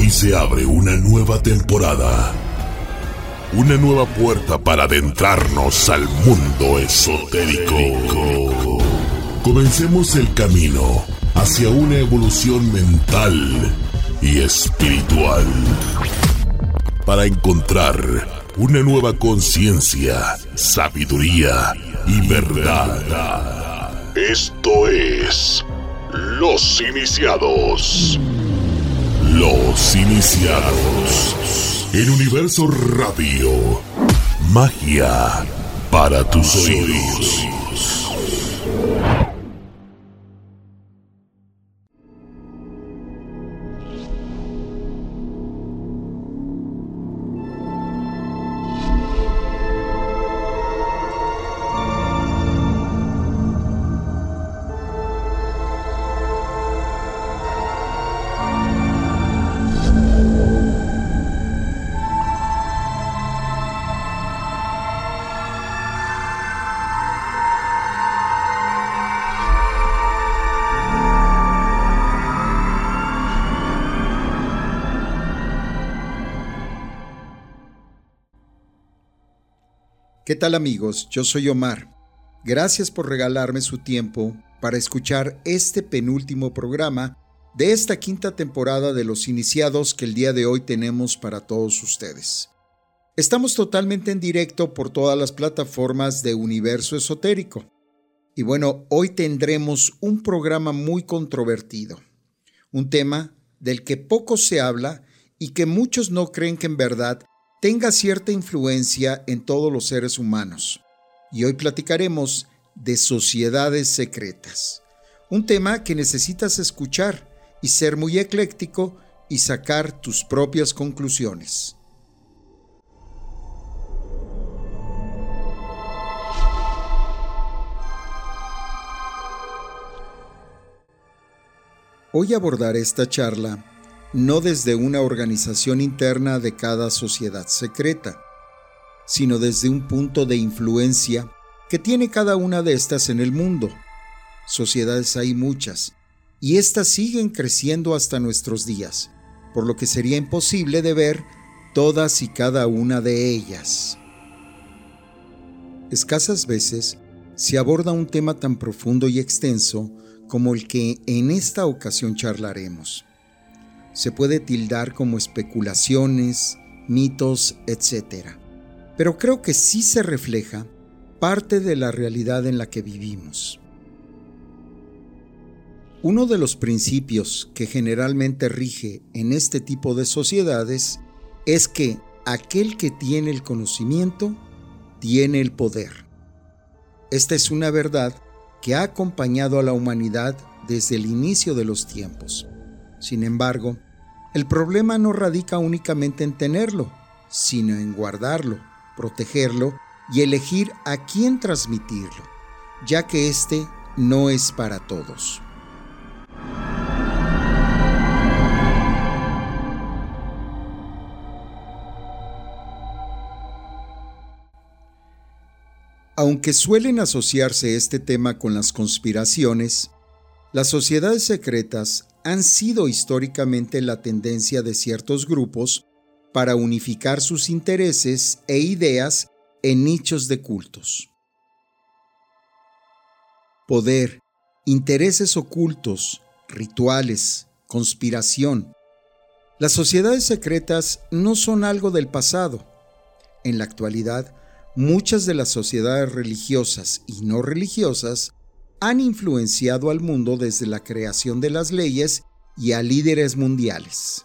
Aquí se abre una nueva temporada. Una nueva puerta para adentrarnos al mundo esotérico. Comencemos el camino hacia una evolución mental y espiritual. Para encontrar una nueva conciencia, sabiduría y verdad. Esto es Los Iniciados. Los Iniciados. En Universo Radio. Magia para tus oídos. ¿Qué tal amigos? Yo soy Omar. Gracias por regalarme su tiempo para escuchar este penúltimo programa de esta quinta temporada de Los Iniciados que el día de hoy tenemos para todos ustedes. Estamos totalmente en directo por todas las plataformas de Universo Esotérico. Y bueno, hoy tendremos un programa muy controvertido. Un tema del que poco se habla y que muchos no creen que en verdad tenga cierta influencia en todos los seres humanos. Y hoy platicaremos de sociedades secretas. Un tema que necesitas escuchar y ser muy ecléctico y sacar tus propias conclusiones. Hoy abordaré esta charla no desde una organización interna de cada sociedad secreta, sino desde un punto de influencia que tiene cada una de estas en el mundo. Sociedades hay muchas, y estas siguen creciendo hasta nuestros días, por lo que sería imposible de ver todas y cada una de ellas. Escasas veces se aborda un tema tan profundo y extenso como el que en esta ocasión charlaremos. Se puede tildar como especulaciones, mitos, etc. Pero creo que sí se refleja parte de la realidad en la que vivimos. Uno de los principios que generalmente rige en este tipo de sociedades es que aquel que tiene el conocimiento tiene el poder. Esta es una verdad que ha acompañado a la humanidad desde el inicio de los tiempos. Sin embargo, el problema no radica únicamente en tenerlo, sino en guardarlo, protegerlo y elegir a quién transmitirlo, ya que este no es para todos. Aunque suelen asociarse este tema con las conspiraciones, las sociedades secretas han sido históricamente la tendencia de ciertos grupos para unificar sus intereses e ideas en nichos de cultos. Poder, intereses ocultos, rituales, conspiración. Las sociedades secretas no son algo del pasado. En la actualidad, muchas de las sociedades religiosas y no religiosas han influenciado al mundo desde la creación de las leyes y a líderes mundiales.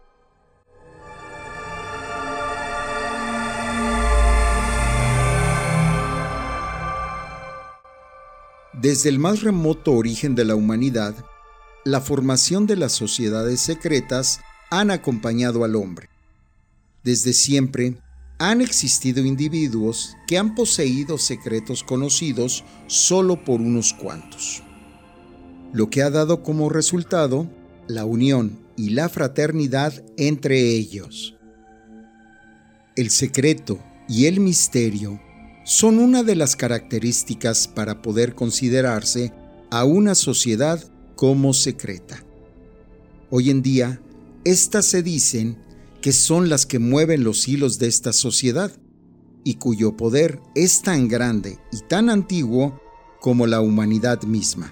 Desde el más remoto origen de la humanidad, la formación de las sociedades secretas han acompañado al hombre. Desde siempre, han existido individuos que han poseído secretos conocidos solo por unos cuantos, lo que ha dado como resultado la unión y la fraternidad entre ellos. El secreto y el misterio son una de las características para poder considerarse a una sociedad como secreta. Hoy en día, Estas se dicen que son las que mueven los hilos de esta sociedad y cuyo poder es tan grande y tan antiguo como la humanidad misma.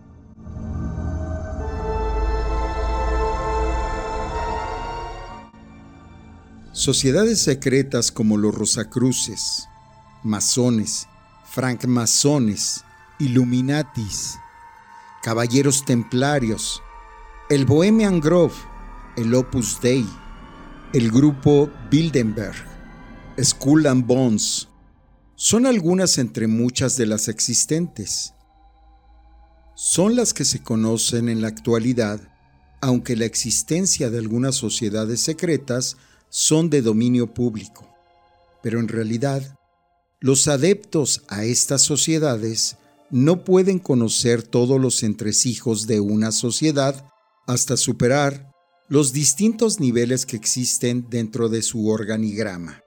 Sociedades secretas como los Rosacruces, masones, francmasones, Illuminatis, caballeros templarios, el Bohemian Grove, el Opus Dei, el grupo Bilderberg, Skull and Bones, son algunas entre muchas de las existentes. Son las que se conocen en la actualidad, aunque la existencia de algunas sociedades secretas son de dominio público. Pero en realidad, los adeptos a estas sociedades no pueden conocer todos los entresijos de una sociedad hasta superar los distintos niveles que existen dentro de su organigrama.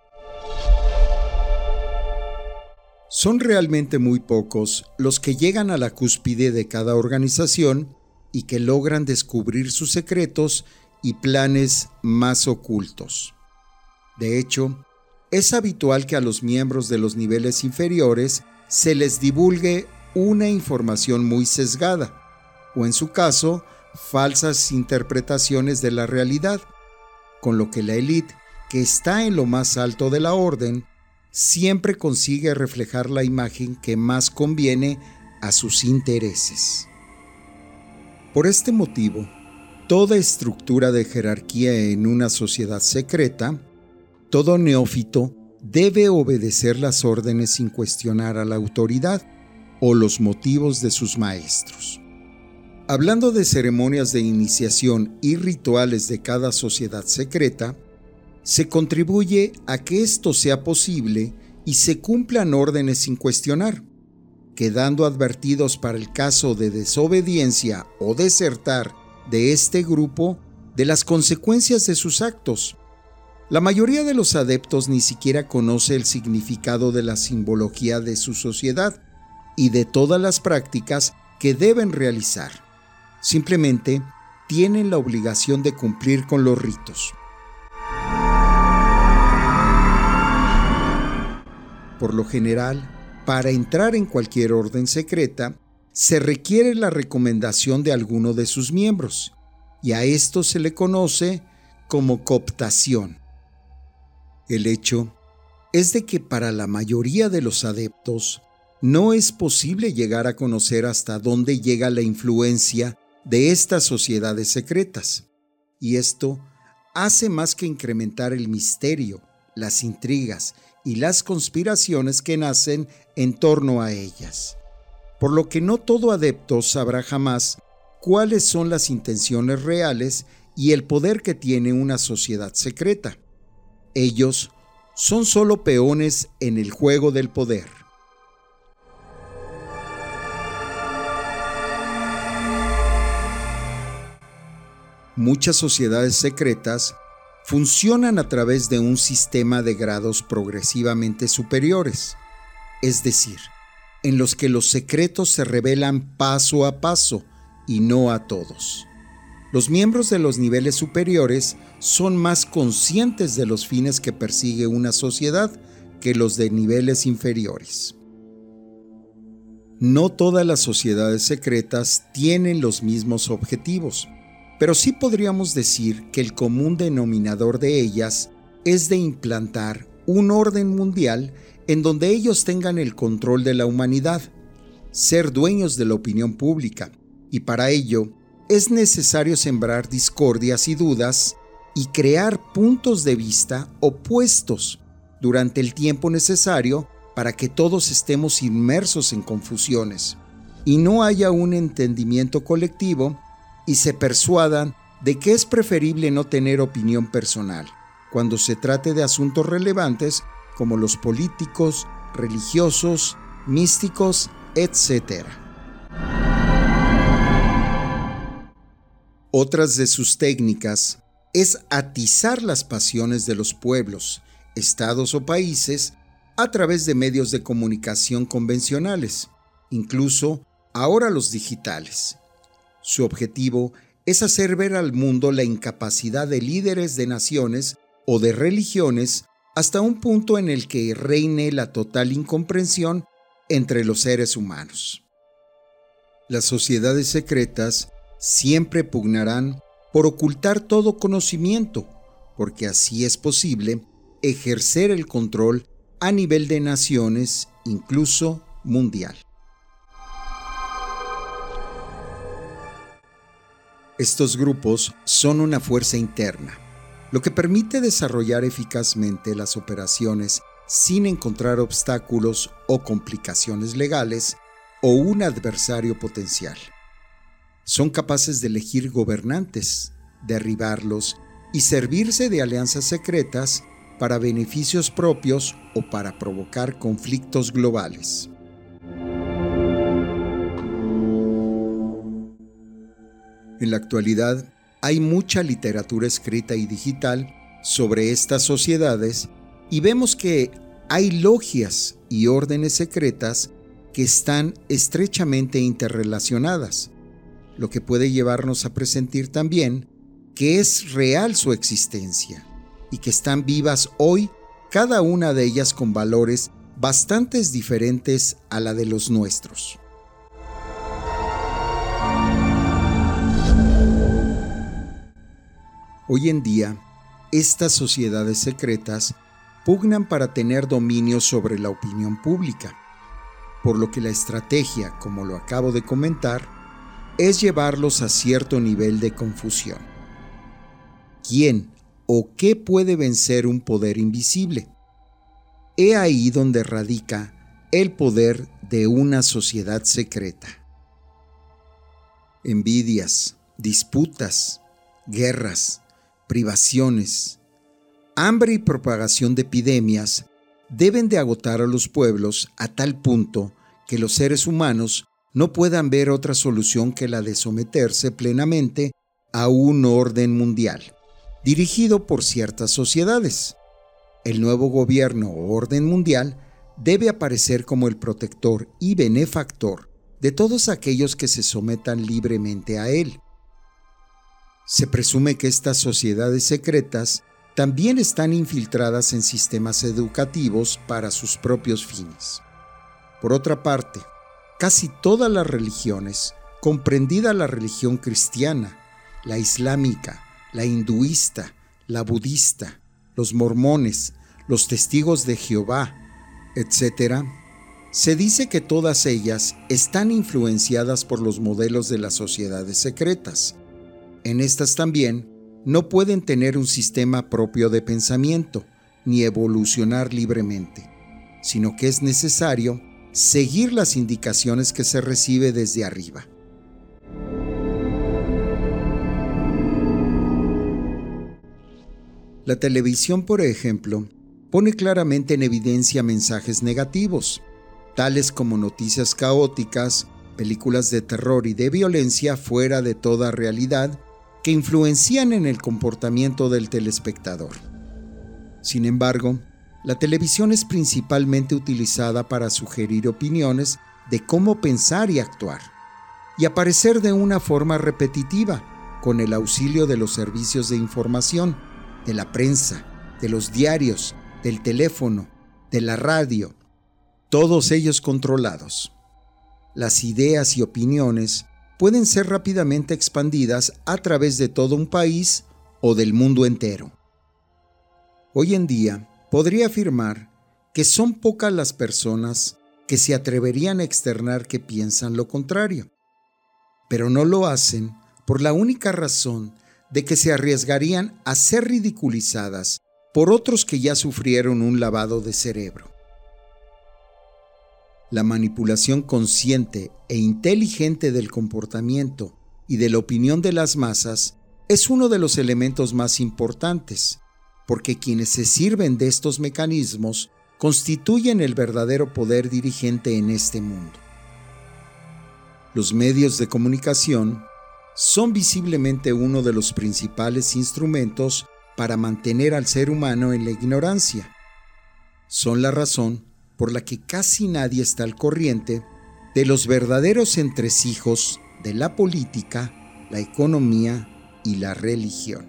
Son realmente muy pocos los que llegan a la cúspide de cada organización y que logran descubrir sus secretos y planes más ocultos. De hecho, es habitual que a los miembros de los niveles inferiores se les divulgue una información muy sesgada, o en su caso, falsas interpretaciones de la realidad, con lo que la élite, que está en lo más alto de la orden, siempre consigue reflejar la imagen que más conviene a sus intereses. Por este motivo, toda estructura de jerarquía en una sociedad secreta, todo neófito debe obedecer las órdenes sin cuestionar a la autoridad o los motivos de sus maestros. Hablando de ceremonias de iniciación y rituales de cada sociedad secreta, se contribuye a que esto sea posible y se cumplan órdenes sin cuestionar, quedando advertidos para el caso de desobediencia o desertar de este grupo de las consecuencias de sus actos. La mayoría de los adeptos ni siquiera conoce el significado de la simbología de su sociedad y de todas las prácticas que deben realizar. Simplemente tienen la obligación de cumplir con los ritos. Por lo general, para entrar en cualquier orden secreta, se requiere la recomendación de alguno de sus miembros, y a esto se le conoce como cooptación. El hecho es de que para la mayoría de los adeptos no es posible llegar a conocer hasta dónde llega la influencia de estas sociedades secretas, y esto hace más que incrementar el misterio, las intrigas y las conspiraciones que nacen en torno a ellas. Por lo que no todo adepto sabrá jamás cuáles son las intenciones reales y el poder que tiene una sociedad secreta. Ellos son solo peones en el juego del poder. Muchas sociedades secretas funcionan a través de un sistema de grados progresivamente superiores, es decir, en los que los secretos se revelan paso a paso y no a todos. Los miembros de los niveles superiores son más conscientes de los fines que persigue una sociedad que los de niveles inferiores. No todas las sociedades secretas tienen los mismos objetivos, pero sí podríamos decir que el común denominador de ellas es de implantar un orden mundial en donde ellos tengan el control de la humanidad, ser dueños de la opinión pública, y para ello es necesario sembrar discordias y dudas y crear puntos de vista opuestos durante el tiempo necesario para que todos estemos inmersos en confusiones y no haya un entendimiento colectivo y se persuadan de que es preferible no tener opinión personal cuando se trate de asuntos relevantes como los políticos, religiosos, místicos, etc. Otras de sus técnicas es atizar las pasiones de los pueblos, estados o países a través de medios de comunicación convencionales, incluso ahora los digitales. Su objetivo es hacer ver al mundo la incapacidad de líderes de naciones o de religiones hasta un punto en el que reine la total incomprensión entre los seres humanos. Las sociedades secretas siempre pugnarán por ocultar todo conocimiento, porque así es posible ejercer el control a nivel de naciones, incluso mundial. Estos grupos son una fuerza interna, lo que permite desarrollar eficazmente las operaciones sin encontrar obstáculos o complicaciones legales o un adversario potencial. Son capaces de elegir gobernantes, derribarlos y servirse de alianzas secretas para beneficios propios o para provocar conflictos globales. En la actualidad, hay mucha literatura escrita y digital sobre estas sociedades y vemos que hay logias y órdenes secretas que están estrechamente interrelacionadas, lo que puede llevarnos a presentir también que es real su existencia y que están vivas hoy, cada una de ellas con valores bastante diferentes a la de los nuestros. Hoy en día, estas sociedades secretas pugnan para tener dominio sobre la opinión pública, por lo que la estrategia, como lo acabo de comentar, es llevarlos a cierto nivel de confusión. ¿Quién o qué puede vencer un poder invisible? He ahí donde radica el poder de una sociedad secreta. Envidias, disputas, guerras, privaciones, hambre y propagación de epidemias deben de agotar a los pueblos a tal punto que los seres humanos no puedan ver otra solución que la de someterse plenamente a un orden mundial, dirigido por ciertas sociedades. El nuevo gobierno o orden mundial debe aparecer como el protector y benefactor de todos aquellos que se sometan libremente a él. Se presume que estas sociedades secretas también están infiltradas en sistemas educativos para sus propios fines. Por otra parte, casi todas las religiones, comprendida la religión cristiana, la islámica, la hinduista, la budista, los mormones, los testigos de Jehová, etc., se dice que todas ellas están influenciadas por los modelos de las sociedades secretas. En estas también no pueden tener un sistema propio de pensamiento ni evolucionar libremente, sino que es necesario seguir las indicaciones que se recibe desde arriba. La televisión, por ejemplo, pone claramente en evidencia mensajes negativos, tales como noticias caóticas, películas de terror y de violencia fuera de toda realidad, que influencian en el comportamiento del telespectador. Sin embargo, la televisión es principalmente utilizada para sugerir opiniones de cómo pensar y actuar, y aparecer de una forma repetitiva, con el auxilio de los servicios de información, de la prensa, de los diarios, del teléfono, de la radio, todos ellos controlados. Las ideas y opiniones pueden ser rápidamente expandidas a través de todo un país o del mundo entero. Hoy en día, podría afirmar que son pocas las personas que se atreverían a externar que piensan lo contrario, pero no lo hacen por la única razón de que se arriesgarían a ser ridiculizadas por otros que ya sufrieron un lavado de cerebro. La manipulación consciente e inteligente del comportamiento y de la opinión de las masas es uno de los elementos más importantes, porque quienes se sirven de estos mecanismos constituyen el verdadero poder dirigente en este mundo. Los medios de comunicación son visiblemente uno de los principales instrumentos para mantener al ser humano en la ignorancia. Son la razón por la que casi nadie está al corriente de los verdaderos entresijos de la política, la economía y la religión.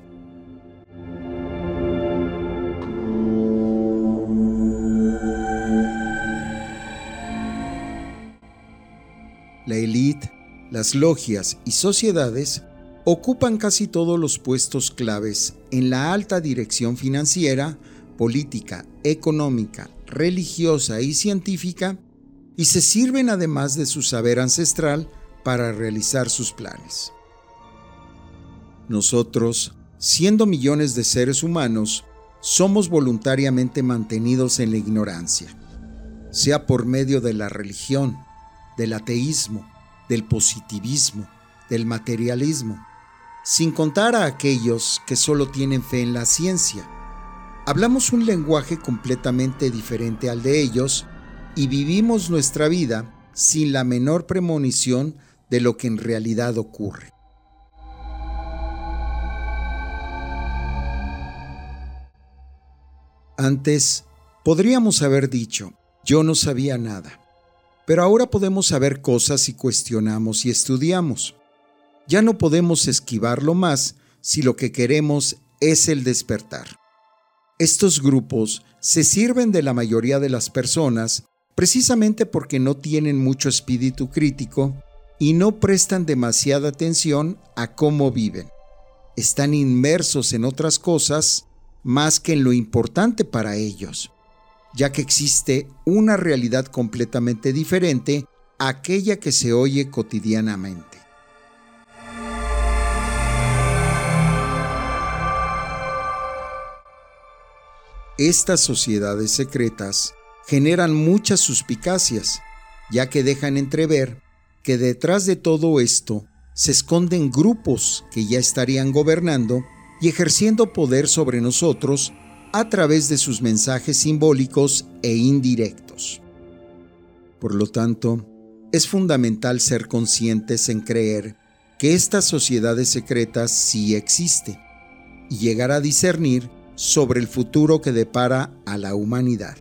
La élite, las logias y sociedades ocupan casi todos los puestos claves en la alta dirección financiera, política, económica, religiosa y científica, y se sirven además de su saber ancestral para realizar sus planes. Nosotros, siendo millones de seres humanos, somos voluntariamente mantenidos en la ignorancia, sea por medio de la religión, del ateísmo, del positivismo, del materialismo, sin contar a aquellos que solo tienen fe en la ciencia. Hablamos un lenguaje completamente diferente al de ellos y vivimos nuestra vida sin la menor premonición de lo que en realidad ocurre. Antes, podríamos haber dicho, yo no sabía nada, pero ahora podemos saber cosas y cuestionamos y estudiamos. Ya no podemos esquivarlo más si lo que queremos es el despertar. Estos grupos se sirven de la mayoría de las personas precisamente porque no tienen mucho espíritu crítico y no prestan demasiada atención a cómo viven. Están inmersos en otras cosas más que en lo importante para ellos, ya que existe una realidad completamente diferente a aquella que se oye cotidianamente. Estas sociedades secretas generan muchas suspicacias, ya que dejan entrever que detrás de todo esto se esconden grupos que ya estarían gobernando y ejerciendo poder sobre nosotros a través de sus mensajes simbólicos e indirectos. Por lo tanto, es fundamental ser conscientes en creer que estas sociedades secretas sí existen y llegar a discernir sobre el futuro que depara a la humanidad.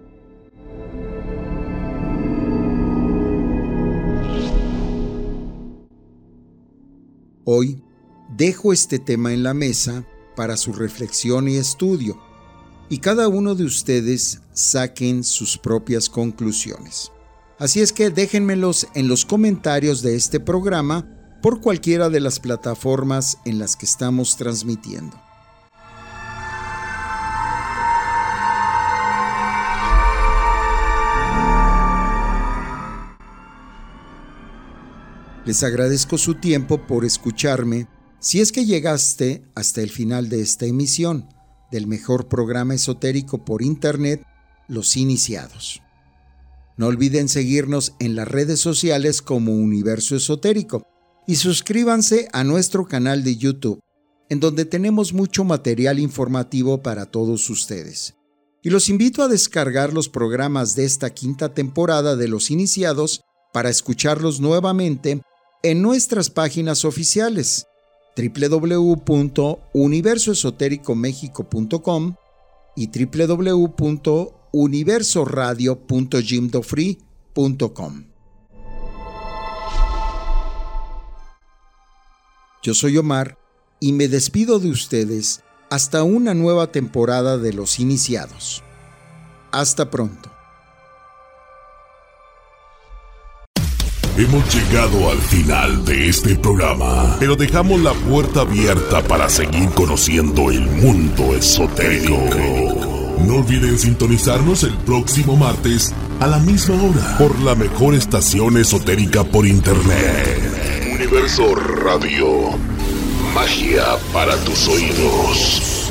Hoy dejo este tema en la mesa para su reflexión y estudio, y cada uno de ustedes saquen sus propias conclusiones. Así es que déjenmelos en los comentarios de este programa por cualquiera de las plataformas en las que estamos transmitiendo. Les agradezco su tiempo por escucharme, si es que llegaste hasta el final de esta emisión del mejor programa esotérico por internet, Los Iniciados. No olviden seguirnos en las redes sociales como Universo Esotérico y suscríbanse a nuestro canal de YouTube, en donde tenemos mucho material informativo para todos ustedes. Y los invito a descargar los programas de esta quinta temporada de Los Iniciados para escucharlos nuevamente en nuestras páginas oficiales www.universoesotéricomexico.com y www.universoradio.jimdofree.com. Yo soy Omar y me despido de ustedes hasta una nueva temporada de Los Iniciados. Hasta pronto. Hemos llegado al final de este programa, pero dejamos la puerta abierta para seguir conociendo el mundo esotérico. No olviden sintonizarnos el próximo martes a la misma hora por la mejor estación esotérica por internet. Universo Radio. Magia para tus oídos.